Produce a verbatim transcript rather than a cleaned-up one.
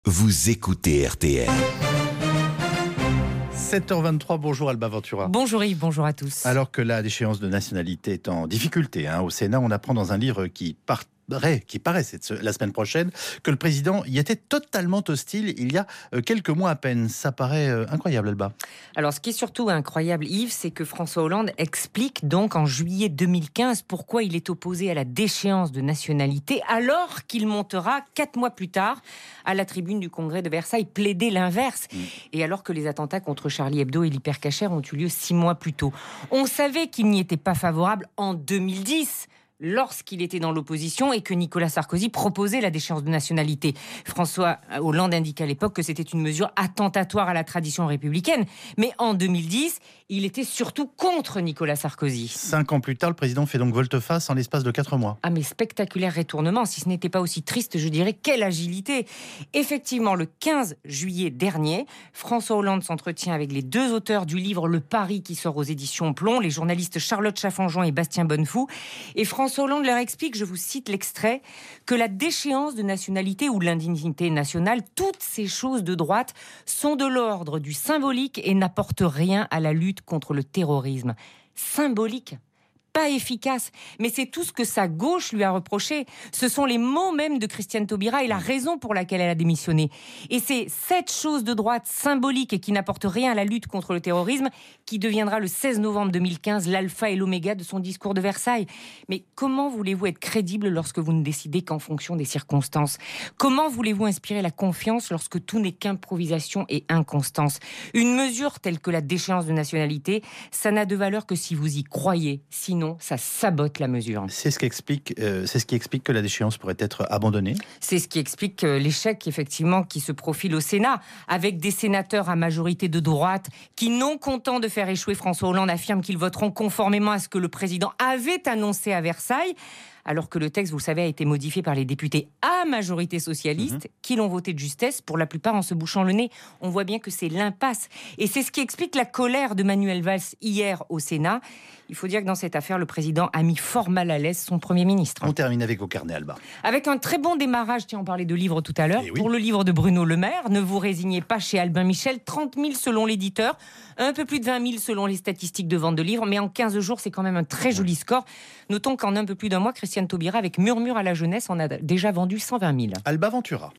Vous écoutez R T L. sept heures vingt-trois, bonjour Alba Ventura. Bonjour Yves, bonjour à tous. Alors que la déchéance de nationalité est en difficulté hein, au Sénat, on apprend dans un livre qui paraît, qui paraît cette, la semaine prochaine que le président y était totalement hostile il y a quelques mois à peine. Ça paraît incroyable, Alba. Alors ce qui est surtout incroyable Yves, c'est que François Hollande explique donc en juillet deux mille quinze pourquoi il est opposé à la déchéance de nationalité alors qu'il montera quatre mois plus tard à la tribune du Congrès de Versailles plaider l'inverse. Mmh. Et alors que les attentats contre Charlie Hebdo et l'Hypercacher ont eu lieu six mois plus tôt. On savait qu'il n'y était pas favorable en deux mille dix lorsqu'il était dans l'opposition et que Nicolas Sarkozy proposait la déchéance de nationalité. François Hollande indiquait à l'époque que c'était une mesure attentatoire à la tradition républicaine. Mais en deux mille dix, il était surtout contre Nicolas Sarkozy. Cinq ans plus tard, le président fait donc volte-face en l'espace de quatre mois. Ah mais spectaculaire retournement, si ce n'était pas aussi triste, je dirais, quelle agilité. Effectivement, le quinze juillet dernier, François Hollande s'entretient avec les deux auteurs du livre Le Pari qui sort aux éditions Plomb, les journalistes Charlotte Chaffanjon et Bastien Bonnefou. Et François François Hollande leur explique, je vous cite l'extrait, que la déchéance de nationalité ou l'indignité nationale, toutes ces choses de droite sont de l'ordre du symbolique et n'apportent rien à la lutte contre le terrorisme. Symbolique ? Pas efficace, mais c'est tout ce que sa gauche lui a reproché. Ce sont les mots même de Christiane Taubira et la raison pour laquelle elle a démissionné. Et c'est cette chose de droite symbolique et qui n'apporte rien à la lutte contre le terrorisme qui deviendra le seize novembre deux mille quinze l'alpha et l'oméga de son discours de Versailles. Mais comment voulez-vous être crédible lorsque vous ne décidez qu'en fonction des circonstances ? Comment voulez-vous inspirer la confiance lorsque tout n'est qu'improvisation et inconstance ? Une mesure telle que la déchéance de nationalité, ça n'a de valeur que si vous y croyez. Sinon, Non, ça sabote la mesure. C'est ce qui explique, euh, c'est ce qui explique que la déchéance pourrait être abandonnée. C'est ce qui explique euh, l'échec, effectivement, qui se profile au Sénat, avec des sénateurs à majorité de droite qui, non contents de faire échouer François Hollande, affirment qu'ils voteront conformément à ce que le président avait annoncé à Versailles. Alors que le texte, vous le savez, a été modifié par les députés à majorité socialiste, mmh. qui l'ont voté de justesse, pour la plupart en se bouchant le nez. On voit bien que c'est l'impasse. Et c'est ce qui explique la colère de Manuel Valls hier au Sénat. Il faut dire que dans cette affaire, le président a mis fort mal à l'aise son Premier ministre. On termine avec vos carnets, Alba. Avec un très bon démarrage, tiens, on parlait de livres tout à l'heure, oui. pour le livre de Bruno Le Maire, Ne vous résignez pas chez Albin Michel, trente mille selon l'éditeur, un peu plus de vingt mille selon les statistiques de vente de livres, mais en quinze jours, c'est quand même un très joli score. Notons qu'en un peu plus d'un mois, Christiane Taubira, avec Murmure à la jeunesse, en a déjà vendu cent vingt mille. Alba Ventura.